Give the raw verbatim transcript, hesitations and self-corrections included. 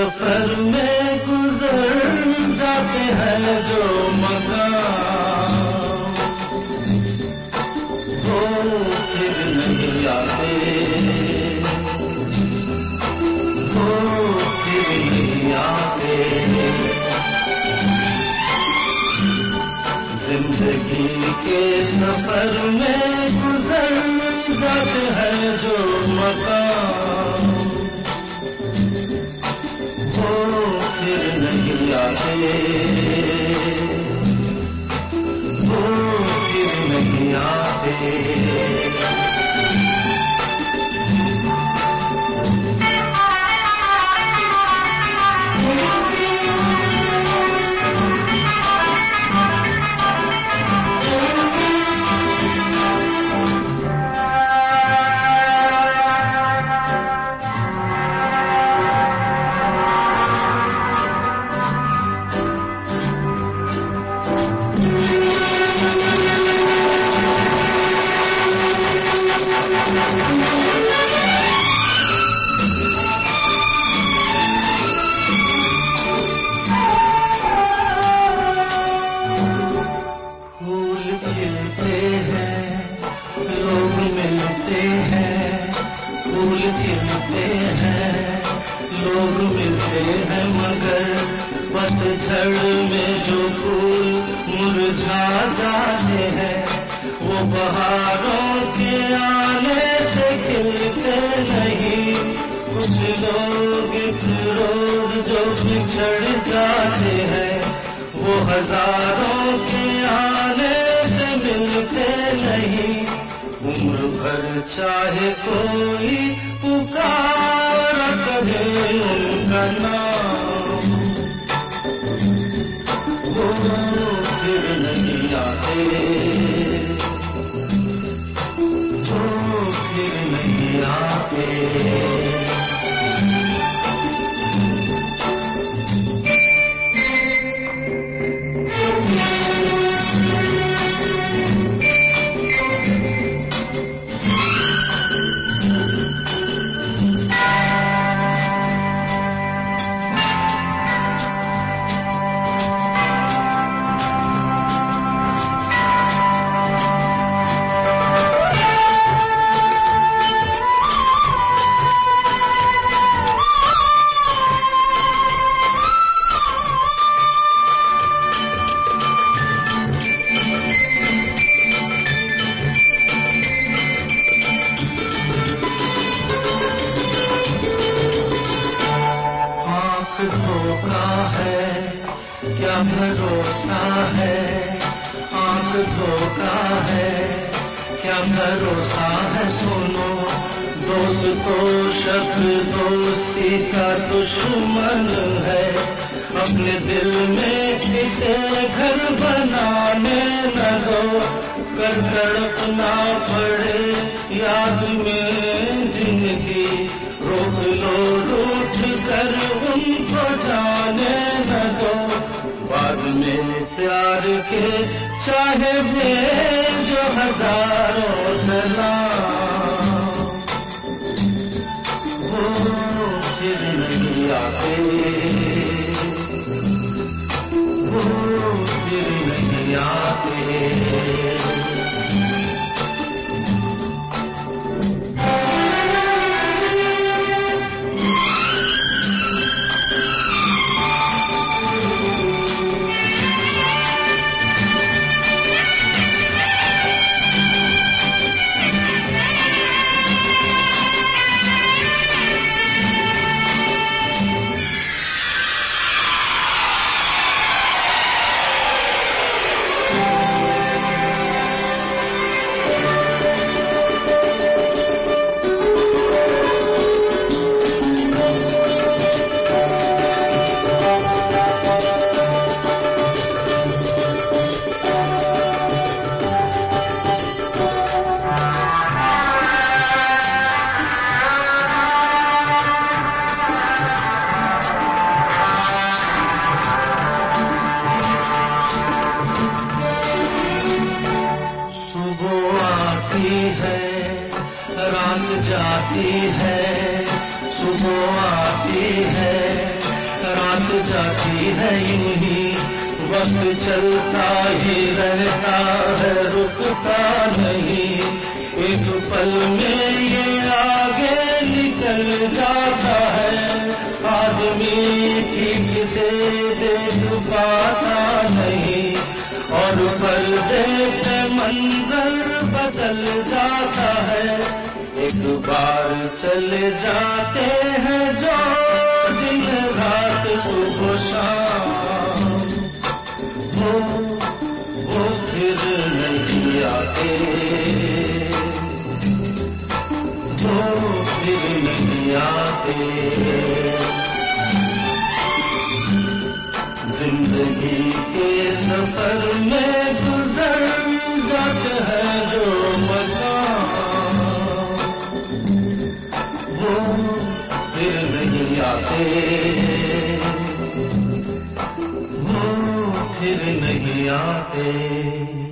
सफर में गुजर जाते हैं जो मकाम, वो फिर नहीं आते, वो फिर नहीं आते। जिंदगी के सफर में गुजर जाते हैं जो मकाम, वो फिर नहीं आते, वो फिर नहीं आते। पतझड़ में जो फूल मुरझा जाते हैं, वो बहारों के आने से खिलते नहीं। कुछ लोग एक रोज जो बिछड़ जाते हैं, वो हजारों के आने से मिलते नहीं। उम्र भर चाहे कोई पुकार करे उनका नाम, वो फिर नहीं आते, वो फिर नहीं आते। धोखा है क्या भरोसा है, आंख धोखा है क्या भरोसा है। सुनो दोस्त तो शब्द दोस्ती का दुश्मन है, अपने दिल में किसे घर बनाने न दो। कर तड़पना पड़े याद में जिंदगी, रोक लो रूठ कर उनको जाने न दो। बाद में प्यार के चाहे भेजो हजारों सलाम, वो फिर नहीं आते, वो फिर नहीं आते। जाती है, सुबह आती है, जाती है यूं ही, वक्त चलता ही रहता है, रुकता नहीं। एक पल में ये आगे निकल जाता है, आदमी ठीक से देख पाता नहीं, और पर्दे पे मंजर बदल जाता है। एक बार चले जाते हैं जो दिन रात सुबह शाम, वो वो फिर नहीं आते, वो फिर नहीं आते। जिंदगी के सफर में गुजर जाते हैं जो मकाम, वो फिर नहीं आते, वो फिर नहीं आते।